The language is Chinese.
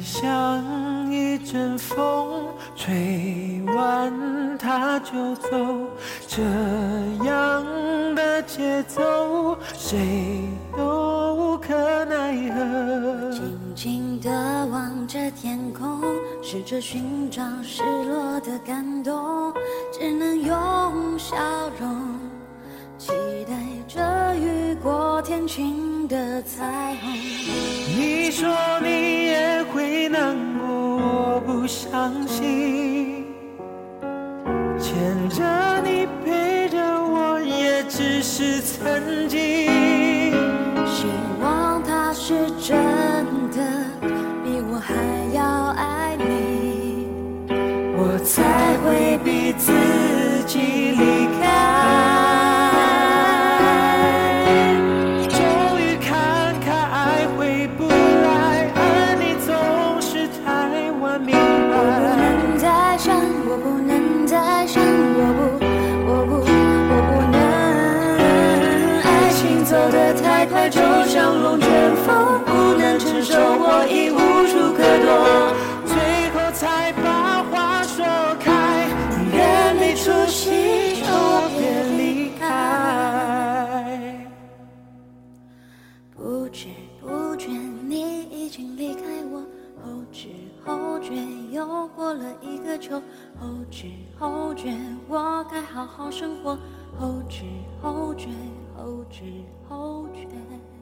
像一阵风，吹完它就走，这样的节奏谁都无可奈何。 静静地望着天空，试着寻找失落的感动，只能用笑容期待着雨过天晴的彩虹。 你说你也会难过，我不相信，牵着你陪着我也只是曾经。 希望他是真的比我还要爱你， 我才会逼自己离开。终于看开，爱回不来，而你总是太晚明我不白。 能再想，我不能再想，我不能。爱情走得太快，就像龙卷风，不能承受，我已无处可躲。 最后才把话说开，你眼里出戏，求我别离开。 不知不觉，你已经离开我，后知后觉，又过了一个秋。后知后觉，我该好好生活。后知后觉，后知后觉。